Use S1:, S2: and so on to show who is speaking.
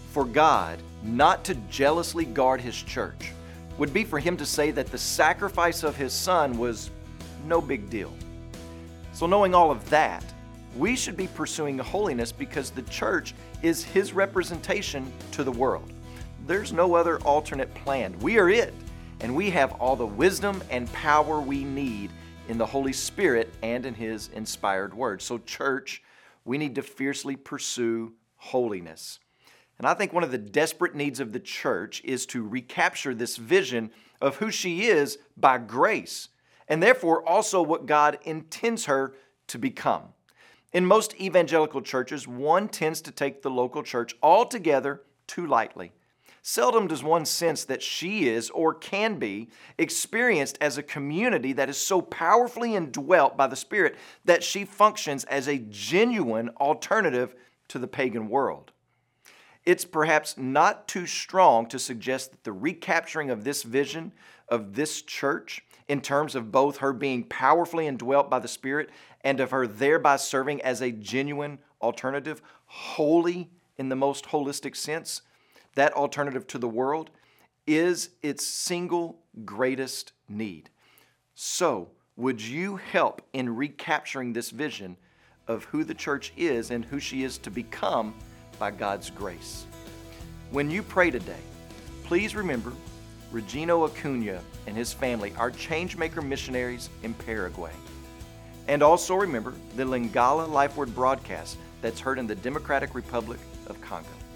S1: for God not to jealously guard His church would be for Him to say that the sacrifice of His Son was no big deal. So knowing all of that, we should be pursuing holiness because the church is His representation to the world. There's no other alternate plan. We are it, and we have all the wisdom and power we need in the Holy Spirit and in His inspired Word. So church, we need to fiercely pursue holiness. And I think one of the desperate needs of the church is to recapture this vision of who she is by grace, and therefore also what God intends her to become. In most evangelical churches, one tends to take the local church altogether too lightly. Seldom does one sense that she is or can be experienced as a community that is so powerfully indwelt by the Spirit that she functions as a genuine alternative to the pagan world. It's perhaps not too strong to suggest that the recapturing of this vision of this church, in terms of both her being powerfully indwelt by the Spirit and of her thereby serving as a genuine alternative, holy in the most holistic sense, that alternative to the world, is its single greatest need. So, would you help in recapturing this vision of who the church is and who she is to become by God's grace? When you pray today, please remember Regino Acuna and his family, our Changemaker missionaries in Paraguay. And also remember the Lingala Life Word broadcast that's heard in the Democratic Republic of Congo.